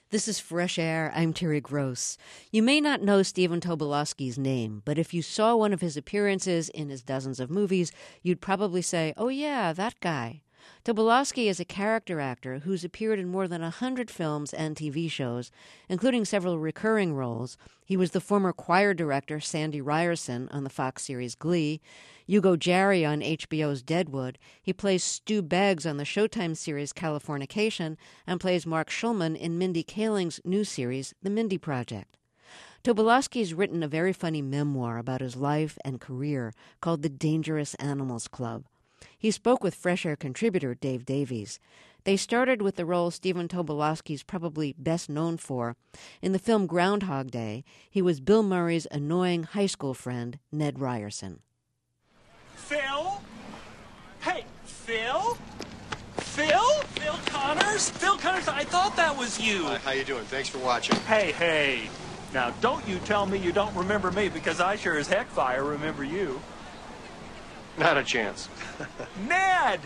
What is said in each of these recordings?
This is Fresh Air. I'm Terry Gross. You may not know Stephen Tobolowsky's name, but if you saw one of his appearances in his dozens of movies, you'd probably say, oh yeah, that guy. Tobolowsky is a character actor who's appeared in more than 100 films and TV shows, including several recurring roles. He was the former choir director Sandy Ryerson on the Fox series Glee, Hugo Jarry on HBO's Deadwood. He plays Stu Beggs on the Showtime series Californication and plays Mark Schulman in Mindy Kaling's new series The Mindy Project. Tobolowsky's written a very funny memoir about his life and career called The Dangerous Animals Club. He spoke with Fresh Air contributor Dave Davies. They started with the role Stephen Tobolowsky's probably best known for. In the film Groundhog Day, he was Bill Murray's annoying high school friend, Ned Ryerson. Phil? Hey, Phil? Phil Connors? Phil Connors, I thought that was you. Hi, how you doing? Thanks for watching. Hey. Now, don't you tell me you don't remember me, because I sure as heck fire remember you. Not a chance. Ned!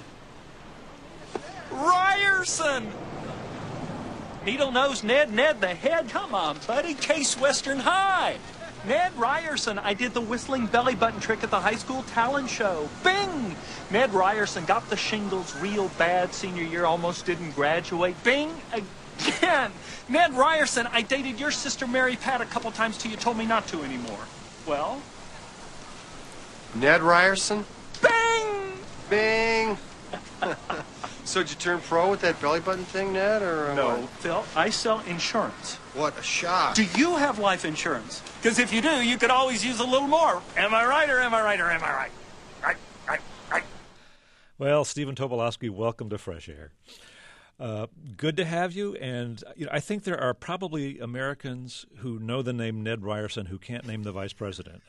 Ryerson! Needle-nosed Ned the head? Come on, buddy. Case Western High. Ned Ryerson. I did the whistling belly button trick at the high school talent show. Bing! Ned Ryerson got the shingles real bad senior year, almost didn't graduate. Bing! Again! Ned Ryerson. I dated your sister Mary Pat a couple times till you told me not to anymore. Well? Ned Ryerson? Bing! Bing! So did you turn pro with that belly button thing, Ned, or No, what? Phil, I sell insurance. What a shock. Do you have life insurance? Because if you do, you could always use a little more. Am I right or am I right or am I right? Right. Well, Stephen Tobolowsky, welcome to Fresh Air. Good to have you, and I think there are probably Americans who know the name Ned Ryerson who can't name the vice president.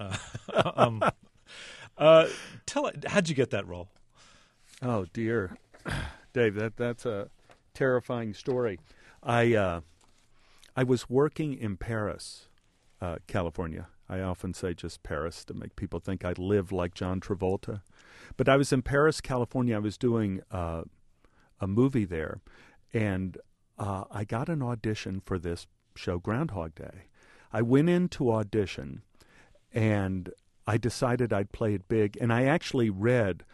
How'd you get that role? Oh, dear. Dave, that's a terrifying story. I was working in Paris, California. I often say just Paris to make people think I live like John Travolta. But I was in Paris, California. I was doing a movie there, and I got an audition for this show, Groundhog Day. I went in to audition, and I decided I'd play it big, and I actually read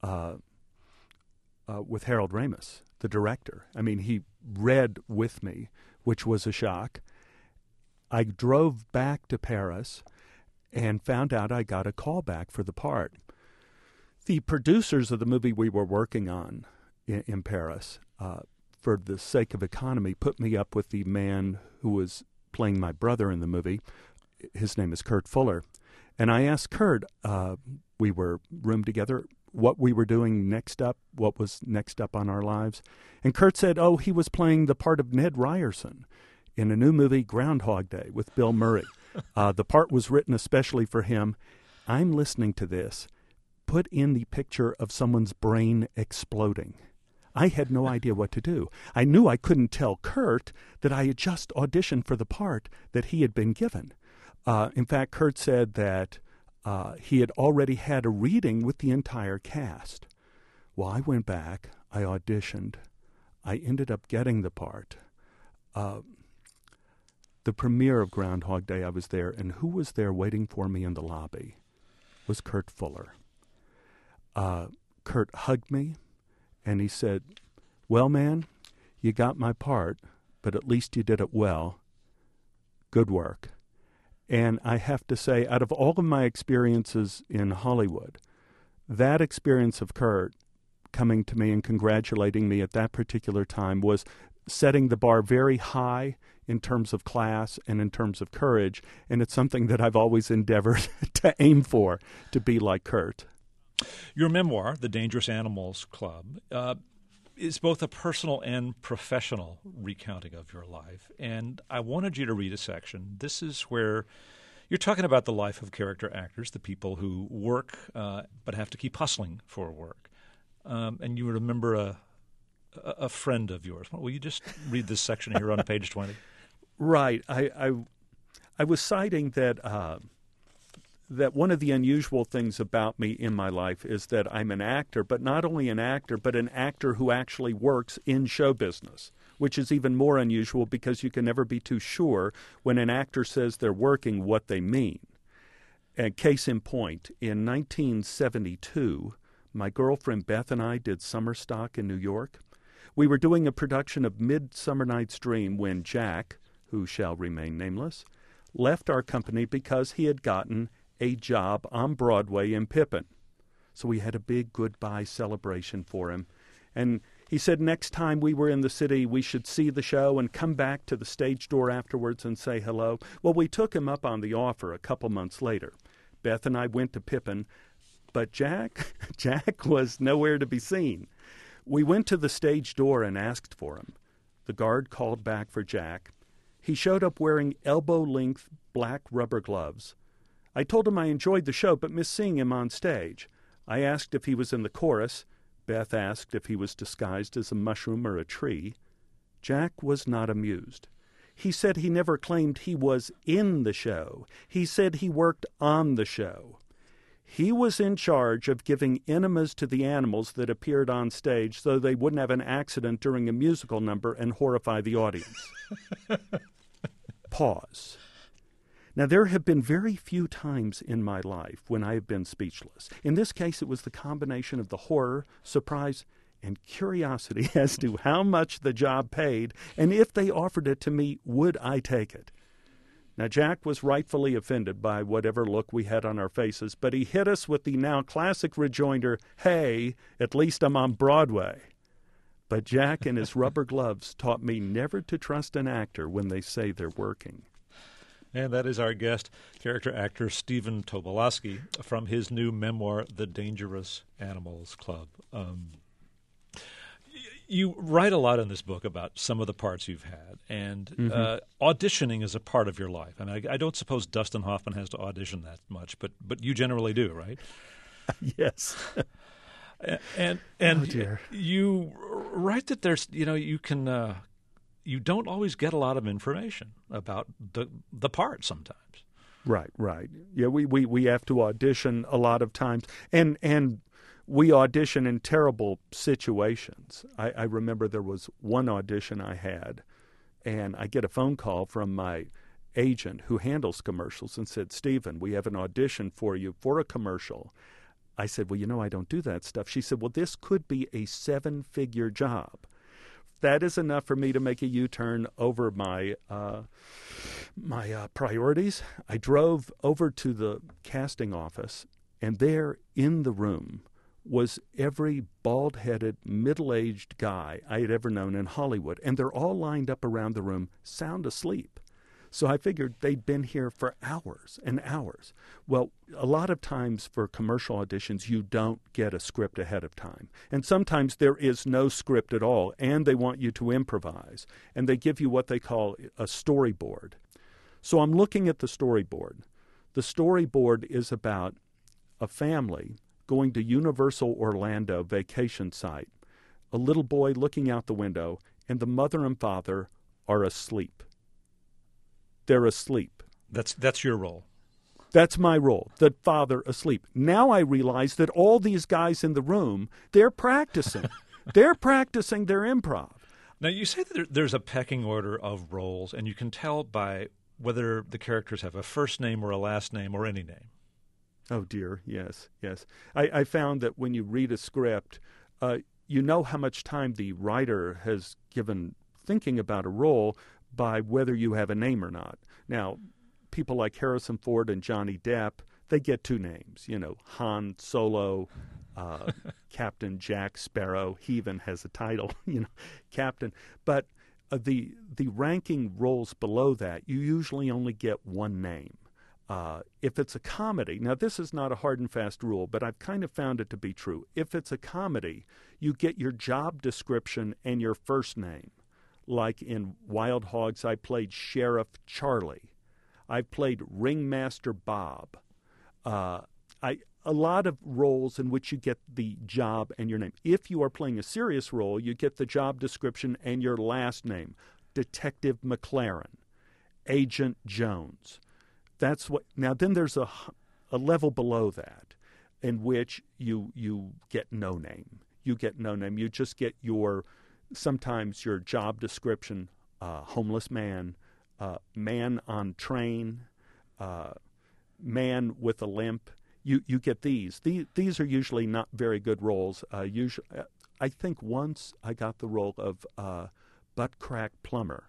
with Harold Ramis, the director. I mean, he read with me, which was a shock. I drove back to Paris and found out I got a call back for the part. The producers of the movie we were working on in Paris, for the sake of economy, put me up with the man who was playing my brother in the movie. His name is Kurt Fuller. And I asked Kurt, we were roomed together, what we were doing next up, what was next up on our lives. And Kurt said, he was playing the part of Ned Ryerson in a new movie, Groundhog Day, with Bill Murray. The part was written especially for him. I'm listening to this. Put in the picture of someone's brain exploding. I had no idea what to do. I knew I couldn't tell Kurt that I had just auditioned for the part that he had been given. In fact, Kurt said that he had already had a reading with the entire cast. Well, I went back. I auditioned. I ended up getting the part. The premiere of Groundhog Day, I was there, and who was there waiting for me in the lobby was Kurt Fuller. Kurt hugged me, and he said, well, man, you got my part, but at least you did it well. Good work. And I have to say, out of all of my experiences in Hollywood, that experience of Kurt coming to me and congratulating me at that particular time was setting the bar very high in terms of class and in terms of courage, and it's something that I've always endeavored to aim for, to be like Kurt. Your memoir, The Dangerous Animals Club, is both a personal and professional recounting of your life. And I wanted you to read a section. This is where you're talking about the life of character actors, the people who work but have to keep hustling for work. And you remember a friend of yours. Will you just read this section here on page 20? Right. I was citing that that one of the unusual things about me in my life is that I'm an actor, but not only an actor, but an actor who actually works in show business, which is even more unusual because you can never be too sure when an actor says they're working what they mean. And case in point, in 1972, my girlfriend Beth and I did summer stock in New York. We were doing a production of Midsummer Night's Dream when Jack, who shall remain nameless, left our company because he had gotten a job on Broadway in Pippin. So we had a big goodbye celebration for him. And he said next time we were in the city, we should see the show and come back to the stage door afterwards and say hello. Well, we took him up on the offer a couple months later. Beth and I went to Pippin, but Jack was nowhere to be seen. We went to the stage door and asked for him. The guard called back for Jack. He showed up wearing elbow-length black rubber gloves. I told him I enjoyed the show but missed seeing him on stage. I asked if he was in the chorus. Beth asked if he was disguised as a mushroom or a tree. Jack was not amused. He said he never claimed he was in the show. He said he worked on the show. He was in charge of giving enemas to the animals that appeared on stage so they wouldn't have an accident during a musical number and horrify the audience. Pause. Now, there have been very few times in my life when I have been speechless. In this case, it was the combination of the horror, surprise, and curiosity as to how much the job paid, and if they offered it to me, would I take it? Now, Jack was rightfully offended by whatever look we had on our faces, but he hit us with the now classic rejoinder, "Hey, at least I'm on Broadway." But Jack and his rubber gloves taught me never to trust an actor when they say they're working. And that is our guest, character actor Stephen Tobolowsky, from his new memoir, The Dangerous Animals Club. You write a lot in this book about some of the parts you've had, and auditioning is a part of your life. And I don't suppose Dustin Hoffman has to audition that much, but you generally do, right? Yes. And oh, dear. You write that there's, you can... you don't always get a lot of information about the part sometimes. Right. Yeah, we have to audition a lot of times, and we audition in terrible situations. I remember there was one audition I had, and I get a phone call from my agent who handles commercials and said, "Stephen, we have an audition for you for a commercial." I said, "Well, I don't do that stuff." She said, "Well, this could be a 7-figure job." That is enough for me to make a U-turn over my priorities. I drove over to the casting office, and there in the room was every bald-headed, middle-aged guy I had ever known in Hollywood, and they're all lined up around the room, sound asleep. So I figured they'd been here for hours and hours. Well, a lot of times for commercial auditions, you don't get a script ahead of time. And sometimes there is no script at all, and they want you to improvise. And they give you what they call a storyboard. So I'm looking at the storyboard. The storyboard is about a family going to Universal Orlando vacation site, a little boy looking out the window, and the mother and father are asleep. They're asleep. That's your role. That's my role, the father asleep. Now I realize that all these guys in the room, they're practicing. They're practicing their improv. Now, you say that there's a pecking order of roles, and you can tell by whether the characters have a first name or a last name or any name. Oh, dear, yes. I found that when you read a script, you know how much time the writer has given thinking about a role by whether you have a name or not. Now, people like Harrison Ford and Johnny Depp, they get 2 names, Han Solo, Captain Jack Sparrow. He even has a title, Captain. But the ranking roles below that, you usually only get 1 name. If it's a comedy, now this is not a hard and fast rule, but I've kind of found it to be true. If it's a comedy, you get your job description and your first name. Like in Wild Hogs, I played Sheriff Charlie. I played Ringmaster Bob. A lot of roles in which you get the job and your name. If you are playing a serious role, you get the job description and your last name. Detective McLaren, Agent Jones. That's what. Now, then there's a level below that in which you get no name. You get no name. You just get your sometimes your job description, homeless man, man on train, man with a limp. You get these. These are usually not very good roles. Usually, I think once I got the role of butt crack plumber.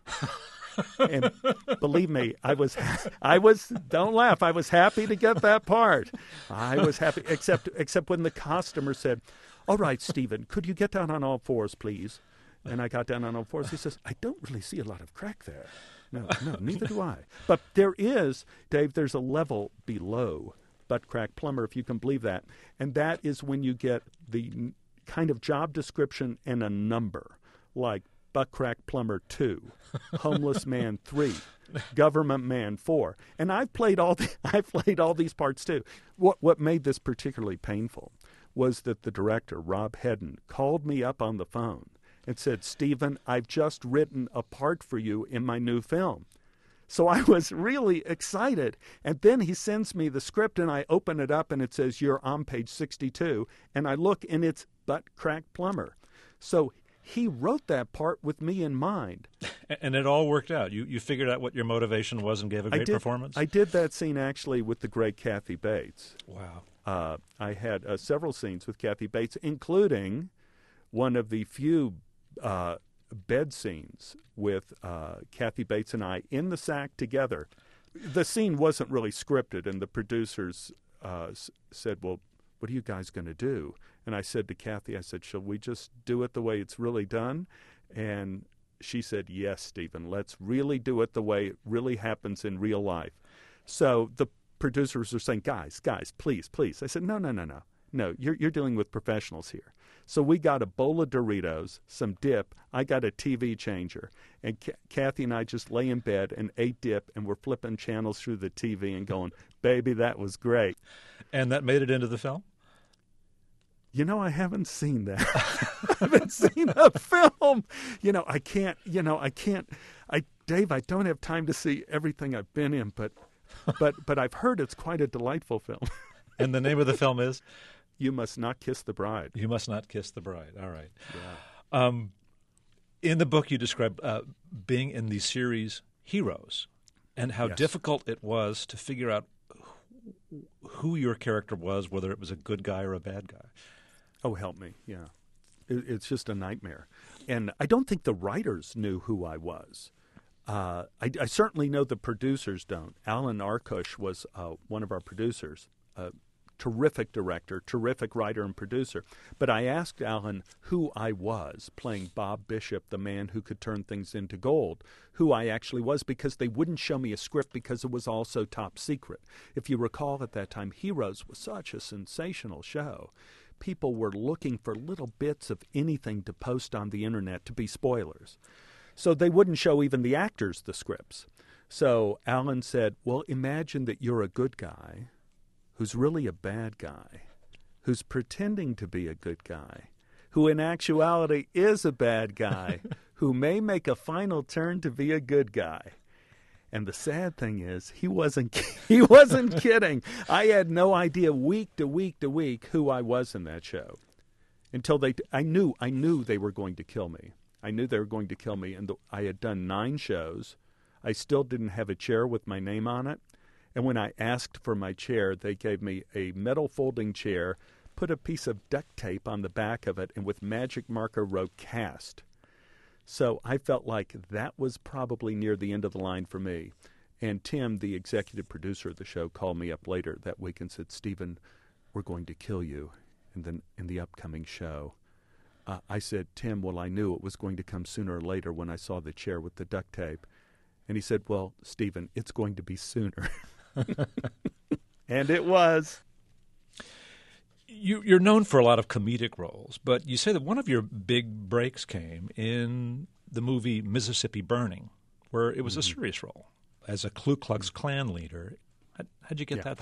And believe me, I was don't laugh, I was happy to get that part. I was happy, except when the costumer said, "All right, Stephen, could you get down on all fours, please?" And I got down on all fours. He says, "I don't really see a lot of crack there." No, neither do I. But there is, Dave, there's a level below butt crack plumber, if you can believe that. And that is when you get the kind of job description and a number, like butt crack plumber 2, homeless man 3, government man 4. And I've played all these parts too. What made this particularly painful was that the director, Rob Hedden, called me up on the phone and said, "Stephen, I've just written a part for you in my new film." So I was really excited. And then he sends me the script, and I open it up, and it says, "You're on page 62." And I look, and it's butt crack plumber. So he wrote that part with me in mind. And it all worked out. You figured out what your motivation was and gave a great performance? I did that scene actually with the great Kathy Bates. Wow. I had several scenes with Kathy Bates, including one of the few bed scenes with Kathy Bates and I in the sack together. The scene wasn't really scripted, and the producers said, "Well, what are you guys going to do?" And I said to Kathy, I said, "Shall we just do it the way it's really done?" And she said, "Yes, Stephen, let's really do it the way it really happens in real life." So the producers are saying, guys, please. I said, no, you're dealing with professionals here. So we got a bowl of Doritos, some dip. I got a TV changer. And Kathy and I just lay in bed and ate dip, and we're flipping channels through the TV and going, "Baby, that was great." And that made it into the film? I haven't seen that. I haven't seen a film. Dave, I don't have time to see everything I've been in, but I've heard it's quite a delightful film. And the name of the film is? You Must Not Kiss the Bride. You Must Not Kiss the Bride. All right. Yeah. In the book, you describe being in the series Heroes and how difficult it was to figure out who your character was, whether it was a good guy or a bad guy. Oh, help me. Yeah. It's just a nightmare. And I don't think the writers knew who I was. I certainly know the producers don't. Alan Arkush was one of our producers, terrific director, terrific writer and producer. But I asked Alan who I was, playing Bob Bishop, the man who could turn things into gold, who I actually was, because they wouldn't show me a script because it was also top secret. If you recall, at that time, Heroes was such a sensational show. People were looking for little bits of anything to post on the internet to be spoilers. So they wouldn't show even the actors the scripts. So Alan said, "Well, imagine that you're a good guy who's really a bad guy, who's pretending to be a good guy, who in actuality is a bad guy, who may make a final turn to be a good guy." And the sad thing is, he wasn't kidding. I had no idea week to week to week who I was in that show until I knew they were going to kill me. I knew they were going to kill me, and I had done 9 shows. I still didn't have a chair with my name on it. And when I asked for my chair, they gave me a metal folding chair, put a piece of duct tape on the back of it, and with magic marker wrote "cast." So I felt like that was probably near the end of the line for me. And Tim, the executive producer of the show, called me up later that week and said, "Stephen, we're going to kill you in the upcoming show." I said, "Tim, well, I knew it was going to come sooner or later when I saw the chair with the duct tape." And he said, "Well, Stephen, it's going to be sooner." And it was. You're known for a lot of comedic roles, but you say that one of your big breaks came in the movie Mississippi Burning, where it was a serious role as a Ku Klux Klan leader. How'd you get that?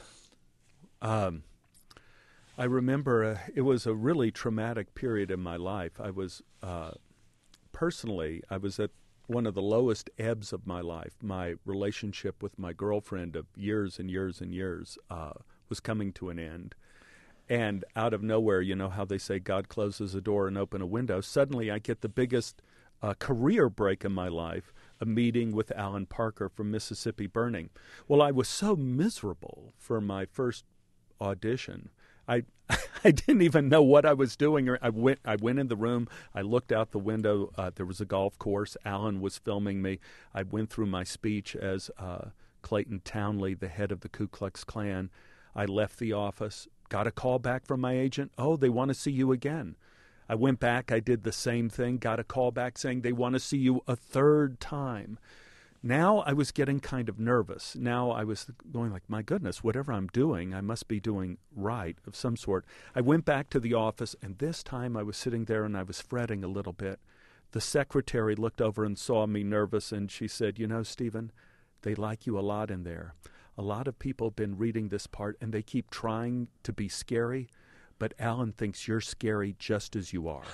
I remember it was a really traumatic period in my life. I was personally, I was at one of the lowest ebbs of my life. My relationship with my girlfriend of years and years and years was coming to an end. And out of nowhere, you know how they say God closes a door and open a window. Suddenly I get the biggest career break in my life, a meeting with Alan Parker from Mississippi Burning. Well, I was so miserable for my first audition. I didn't even know what I was doing. I went in the room. I looked out the window. There was a golf course. Alan was filming me. I went through my speech as Clayton Townley, the head of the Ku Klux Klan. I left the office, got a call back from my agent. Oh, they want to see you again. I went back. I did the same thing, got a call back saying they want to see you a third time. Now I was getting kind of nervous. Now I was going like, my goodness, whatever I'm doing, I must be doing right of some sort. I went back to the office, and this time I was sitting there and I was fretting a little bit. The secretary looked over and saw me nervous, and she said, you know, Stephen, they like you a lot in there. A lot of people have been reading this part, and they keep trying to be scary, but Alan thinks you're scary just as you are.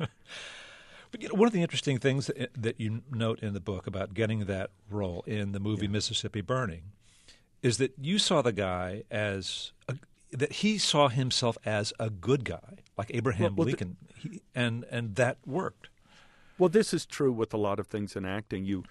But you know, one of the interesting things that you note in the book about getting that role in the movie Mississippi Burning is that you saw the guy that he saw himself as a good guy, like Abraham Lincoln, and that worked. Well, this is true with a lot of things in acting. You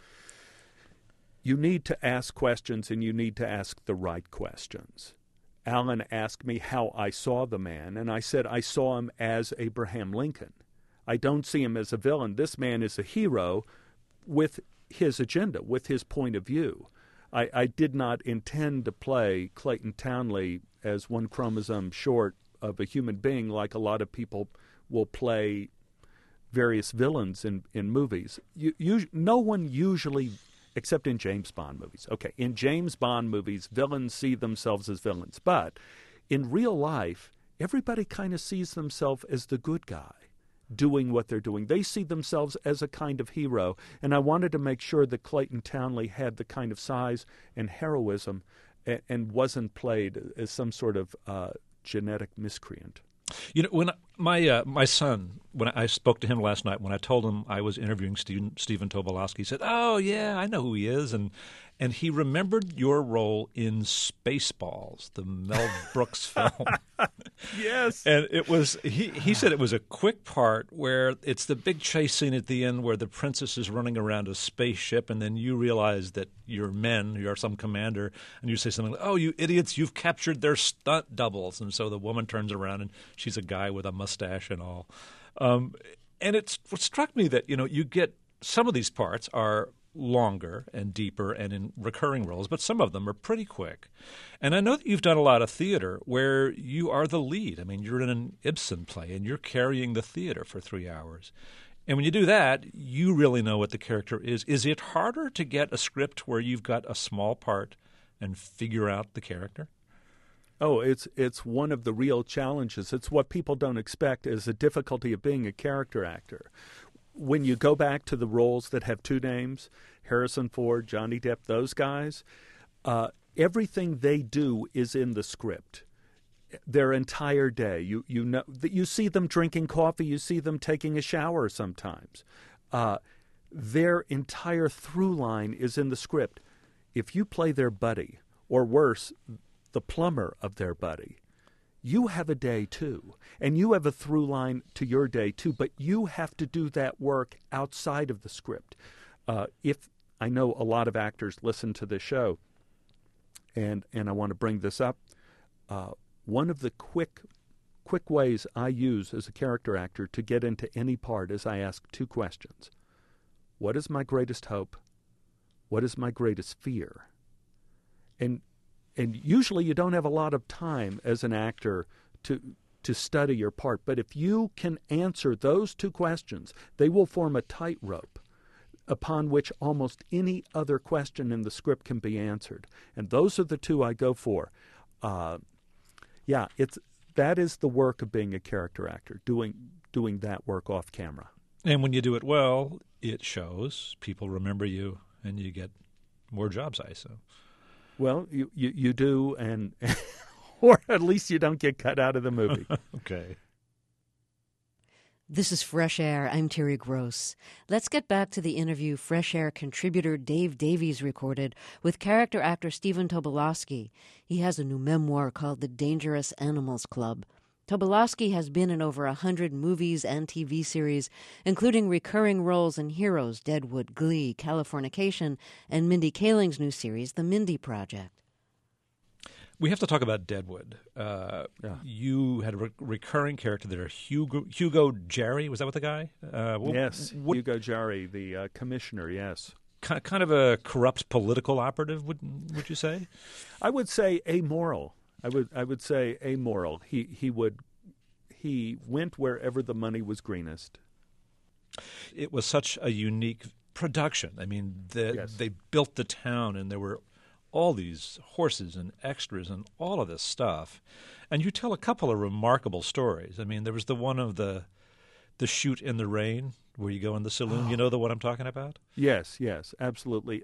need to ask questions, and you need to ask the right questions. Alan asked me how I saw the man, and I said I saw him as Abraham Lincoln. I don't see him as a villain. This man is a hero with his agenda, with his point of view. I did not intend to play Clayton Townley as one chromosome short of a human being like a lot of people will play various villains in movies. No one usually, except in James Bond movies. Okay, in James Bond movies, villains see themselves as villains. But in real life, everybody kind of sees themselves as the good guy, doing what they're doing. They see themselves as a kind of hero, and I wanted to make sure that Clayton Townley had the kind of size and heroism and wasn't played as some sort of genetic miscreant. You know, when my son, when I spoke to him last night, when I told him I was interviewing Stephen Tobolowsky, he said, "Oh yeah, I know who he is," and he remembered your role in Spaceballs, the Mel Brooks film. Yes, and it was he said it was a quick part where it's the big chase scene at the end where the princess is running around a spaceship, and then you realize that you're some commander, and you say something like, "Oh, you idiots, you've captured their stunt doubles," and so the woman turns around and she's a guy with a mustache and all. And it struck me that, you know, you get some of these parts are longer and deeper and in recurring roles, but some of them are pretty quick. And I know that you've done a lot of theater where you are the lead. I mean, you're in an Ibsen play and you're carrying the theater for 3 hours. And when you do that, you really know what the character is. Is it harder to get a script where you've got a small part and figure out the character? Oh, it's one of the real challenges. It's what people don't expect is the difficulty of being a character actor. When you go back to the roles that have two names, Harrison Ford, Johnny Depp, those guys, everything they do is in the script. Their entire day, you know, you see them drinking coffee, you see them taking a shower sometimes. Their entire through line is in the script. If you play their buddy, or worse, the plumber of their buddy, you have a day too, and you have a through line to your day too, but you have to do that work outside of the script. If I know a lot of actors listen to this show, and I want to bring this up, one of the quick ways I use as a character actor to get into any part is I ask two questions. What is my greatest hope? What is my greatest fear? And usually you don't have a lot of time as an actor to study your part. But if you can answer those two questions, they will form a tightrope upon which almost any other question in the script can be answered. And those are the two I go for. That is the work of being a character actor, doing that work off camera. And when you do it well, it shows. People remember you, and you get more jobs, I assume. Well, you do, and or at least you don't get cut out of the movie. Okay. This is Fresh Air. I'm Terry Gross. Let's get back to the interview Fresh Air contributor Dave Davies recorded with character actor Stephen Tobolowsky. He has a new memoir called The Dangerous Animals Club. Tobolowsky has been in over 100 movies and TV series, including recurring roles in Heroes, Deadwood, Glee, Californication, and Mindy Kaling's new series, The Mindy Project. We have to talk about Deadwood. You had a recurring character there, Hugo Jarry. Was that what the guy? Yes, Hugo Jarry, the commissioner, yes. Kind of a corrupt political operative, would you say? I would say amoral. I would say amoral. He went wherever the money was greenest. It was such a unique production. I mean, they built the town, and there were all these horses and extras and all of this stuff. And you tell a couple of remarkable stories. I mean, there was the one of the shoot in the rain where you go in the saloon. You know the one I'm talking about? Yes, absolutely.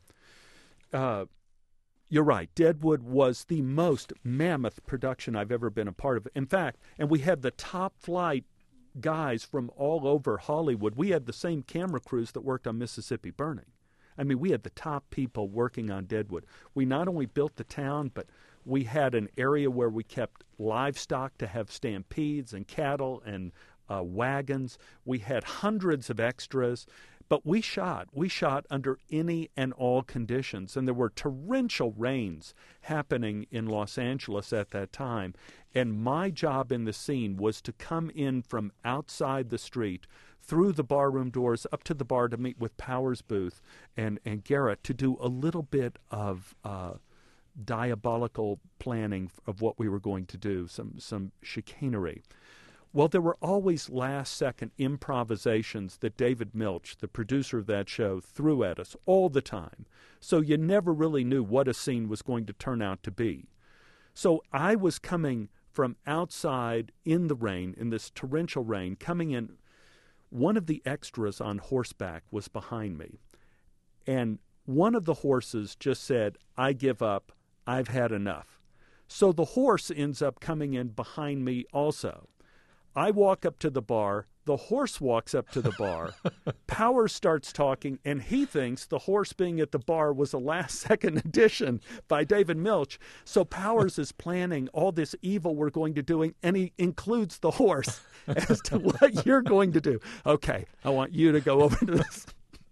You're right. Deadwood was the most mammoth production I've ever been a part of. In fact, and we had the top flight guys from all over Hollywood. We had the same camera crews that worked on Mississippi Burning. I mean, we had the top people working on Deadwood. We not only built the town, but we had an area where we kept livestock to have stampedes and cattle and wagons. We had hundreds of extras, but we shot under any and all conditions, and there were torrential rains happening in Los Angeles at that time. And my job in the scene was to come in from outside the street, through the barroom doors, up to the bar to meet with Powers Booth and Garrett to do a little bit of diabolical planning of what we were going to do, some chicanery. Well, there were always last-second improvisations that David Milch, the producer of that show, threw at us all the time. So you never really knew what a scene was going to turn out to be. So I was coming from outside in the rain, in this torrential rain, coming in. One of the extras on horseback was behind me. And one of the horses just said, "I give up. I've had enough." So the horse ends up coming in behind me also. I walk up to the bar. The horse walks up to the bar. Powers starts talking, and he thinks the horse being at the bar was a last-second addition by David Milch. So Powers is planning all this evil we're going to do, and he includes the horse as to what you're going to do. Okay, I want you to go over to this.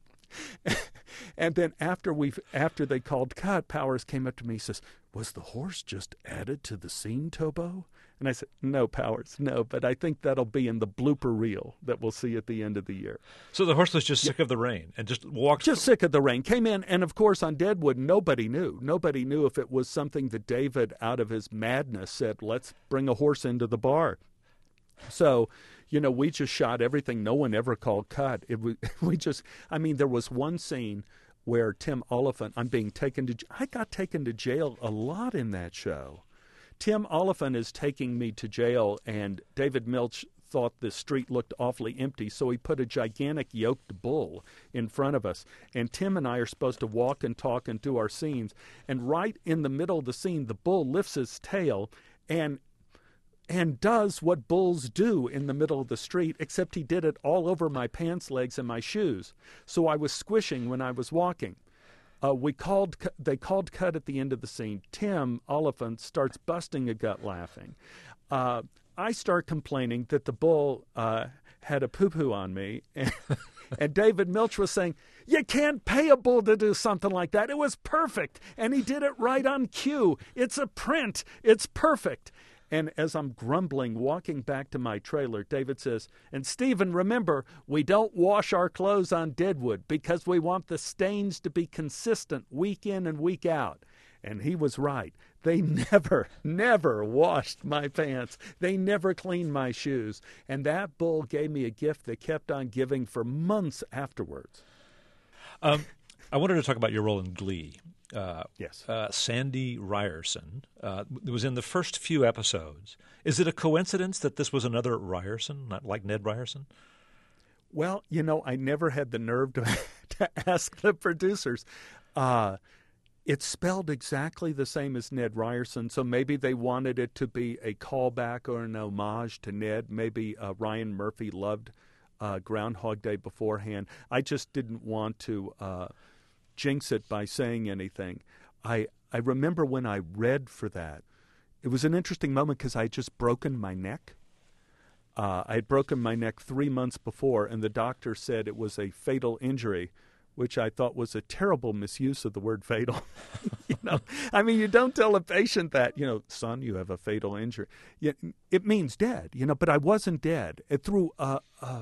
And then after they called cut, Powers came up to me and says, "Was the horse just added to the scene, Tobo?" And I said, "No, Powers, no, but I think that'll be in the blooper reel that we'll see at the end of the year." So the horse was just sick of the rain and just walked. Just sick of the rain. Came in, and of course on Deadwood, nobody knew. Nobody knew if it was something that David, out of his madness, said, "Let's bring a horse into the bar." So, we just shot everything. No one ever called cut. There was one scene where Tim Oliphant, I got taken to jail a lot in that show. Tim Oliphant is taking me to jail, and David Milch thought the street looked awfully empty, so he put a gigantic yoked bull in front of us. And Tim and I are supposed to walk and talk and do our scenes. And right in the middle of the scene, the bull lifts his tail and does what bulls do in the middle of the street, except he did it all over my pants legs and my shoes. So I was squishing when I was walking. They called cut at the end of the scene. Tim Oliphant starts busting a gut laughing. I start complaining that the bull had a poo-poo on me. And David Milch was saying, "You can't pay a bull to do something like that. It was perfect. And he did it right on cue. It's a print. It's perfect." And as I'm grumbling, walking back to my trailer, David says, "And Stephen, remember, we don't wash our clothes on Deadwood because we want the stains to be consistent week in and week out." And he was right. They never washed my pants. They never cleaned my shoes. And that bull gave me a gift that kept on giving for months afterwards. I wanted to talk about your role in Glee. Yes. Sandy Ryerson was in the first few episodes. Is it a coincidence that this was another Ryerson, not like Ned Ryerson? Well, I never had the nerve to ask the producers. It's spelled exactly the same as Ned Ryerson, so maybe they wanted it to be a callback or an homage to Ned. Maybe Ryan Murphy loved Groundhog Day beforehand. I just didn't want to jinx it by saying anything. I remember when I read for that, it was an interesting moment because I had just broken my neck. I had broken my neck 3 months before, and the doctor said it was a fatal injury, which I thought was a terrible misuse of the word fatal. I mean, you don't tell a patient that, son, you have a fatal injury. It means dead, but I wasn't dead. Through a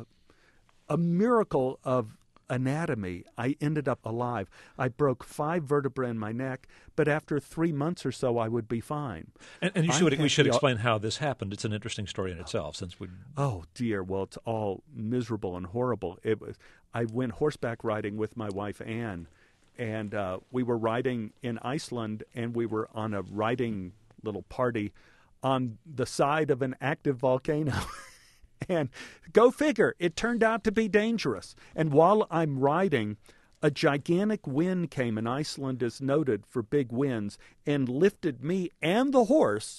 miracle of anatomy, I ended up alive. I broke 5 vertebrae in my neck, but after 3 months or so, I would be fine. And we should explain how this happened. It's an interesting story in itself, since we. Oh dear! Well, it's all miserable and horrible. I went horseback riding with my wife Anne, and we were riding in Iceland, and we were on a riding little party on the side of an active volcano. And go figure, it turned out to be dangerous. And while I'm riding, a gigantic wind came, and Iceland is noted for big winds, and lifted me and the horse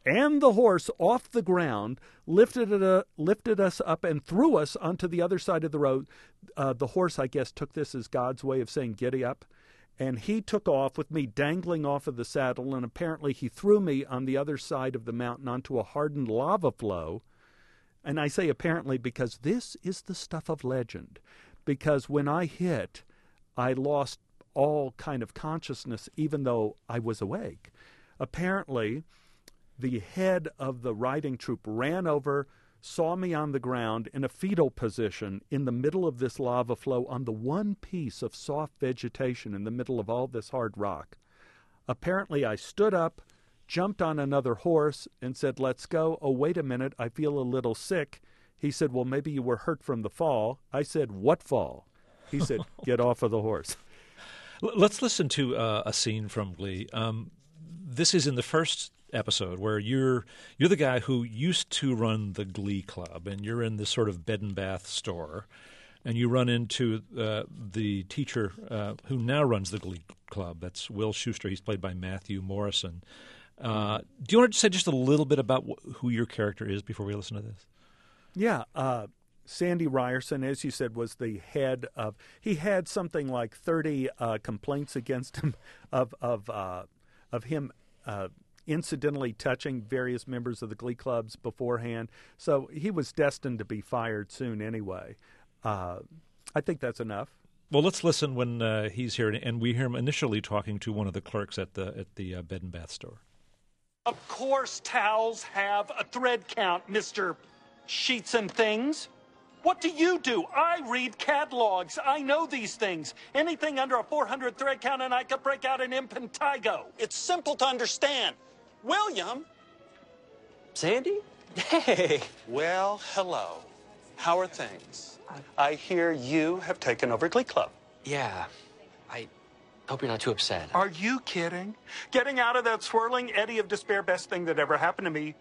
off the ground, lifted us up and threw us onto the other side of the road. The horse, I guess, took this as God's way of saying, giddy up. And he took off with me dangling off of the saddle, and apparently he threw me on the other side of the mountain onto a hardened lava flow. And I say apparently because this is the stuff of legend. Because when I hit, I lost all kind of consciousness, even though I was awake. Apparently, the head of the riding troop ran over, saw me on the ground in a fetal position in the middle of this lava flow on the one piece of soft vegetation in the middle of all this hard rock. Apparently, I stood up, jumped on another horse, and said, let's go. Oh, wait a minute, I feel a little sick. He said, well, maybe you were hurt from the fall. I said, what fall? He said, get off of the horse. Let's listen to a scene from Glee. This is in the first episode where you're the guy who used to run the Glee Club, and you're in this sort of bed and bath store, and you run into the teacher who now runs the Glee Club. That's Will Schuester. He's played by Matthew Morrison. Do you want to say just a little bit about who your character is before we listen to this? Yeah. Sandy Ryerson, as you said, was the head of. He had something like 30 complaints against him of him incidentally touching various members of the Glee clubs beforehand. So he was destined to be fired soon anyway. I think that's enough. Well, let's listen when he's here, and we hear him initially talking to one of the clerks at the bed and bath store. Of course towels have a thread count, Mr. Sheets and Things. What do you do? I read catalogs. I know these things. Anything under a 400 thread count and I could break out an impetigo. It's simple to understand. William? Sandy? Hey. Well, hello. How are things? I hear you have taken over Glee Club. Yeah. I hope you're not too upset. Are you kidding? Getting out of that swirling eddy of despair, best thing that ever happened to me.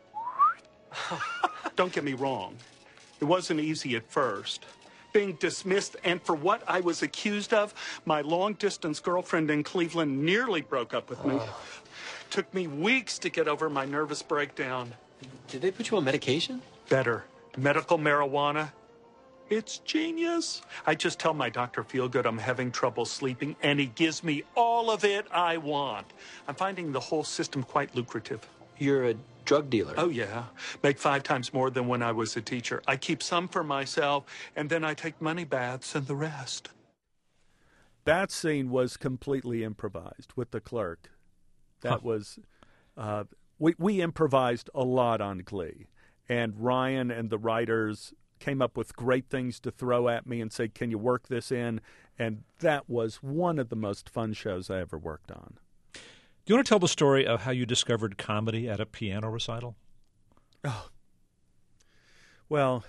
Don't get me wrong. It wasn't easy at first. Being dismissed, and for what I was accused of, my long-distance girlfriend in Cleveland nearly broke up with me. Took me weeks to get over my nervous breakdown. Did they put you on medication? Better. Medical marijuana. It's genius. I just tell my Dr. Feelgood I'm having trouble sleeping, and he gives me all of it I want. I'm finding the whole system quite lucrative. You're a drug dealer. Oh, yeah. Make 5 times more than when I was a teacher. I keep some for myself, and then I take money baths and the rest. That scene was completely improvised with the clerk. That was, we improvised a lot on Glee. And Ryan and the writers came up with great things to throw at me and say, can you work this in? And that was one of the most fun shows I ever worked on. Do you want to tell the story of how you discovered comedy at a piano recital? Oh. Well,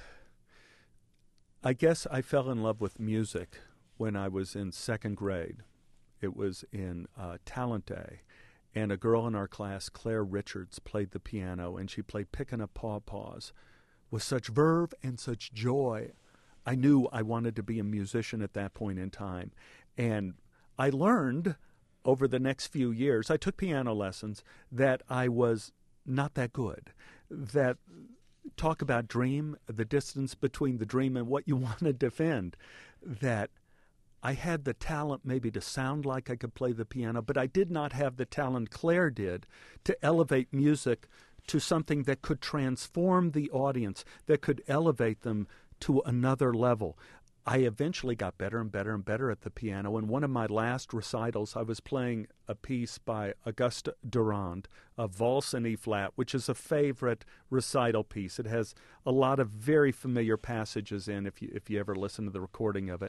I guess I fell in love with music when I was in 2nd grade. It was in Talent Day, and a girl in our class, Claire Richards, played the piano, and she played Pickin' Up Paws with such verve and such joy. I knew I wanted to be a musician at that point in time, and I learned over the next few years, I took piano lessons, that I was not that good. That talk about dream, the distance between the dream and what you want to defend, that I had the talent maybe to sound like I could play the piano, but I did not have the talent Claire did to elevate music to something that could transform the audience, that could elevate them to another level. I eventually got better and better and better at the piano. In one of my last recitals, I was playing a piece by Auguste Durand, a Valse in E-flat, which is a favorite recital piece. It has a lot of very familiar passages in, if you ever listen to the recording of it.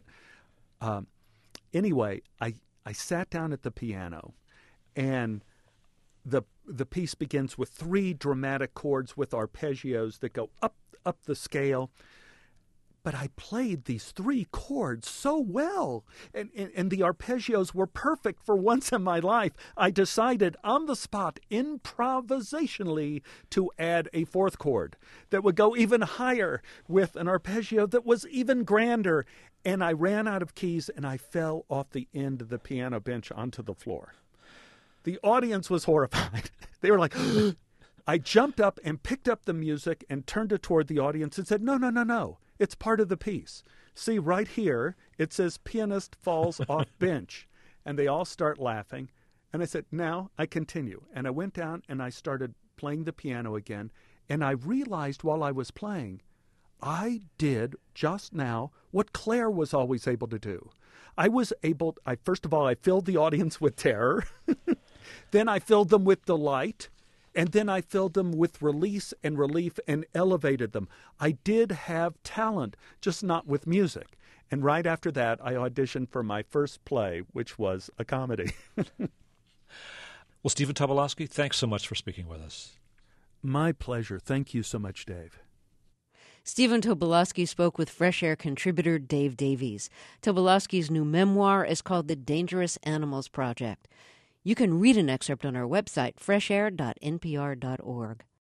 Anyway, I sat down at the piano, and the piece begins with 3 dramatic chords with arpeggios that go up the scale. But I played these 3 chords so well, and the arpeggios were perfect for once in my life. I decided on the spot, improvisationally, to add a 4th chord that would go even higher with an arpeggio that was even grander. And I ran out of keys, and I fell off the end of the piano bench onto the floor. The audience was horrified. They were like, I jumped up and picked up the music and turned it toward the audience and said, no. It's part of the piece. See, right here, it says pianist falls off bench. And they all start laughing. And I said, now I continue. And I went down and I started playing the piano again. And I realized while I was playing, I did just now what Claire was always able to do. First of all, I filled the audience with terror. Then I filled them with delight. And then I filled them with release and relief and elevated them. I did have talent, just not with music. And right after that, I auditioned for my first play, which was a comedy. Well, Stephen Tobolowsky, thanks so much for speaking with us. My pleasure. Thank you so much, Dave. Stephen Tobolowsky spoke with Fresh Air contributor Dave Davies. Tobolowsky's new memoir is called The Dangerous Animals Project. You can read an excerpt on our website, freshair.npr.org.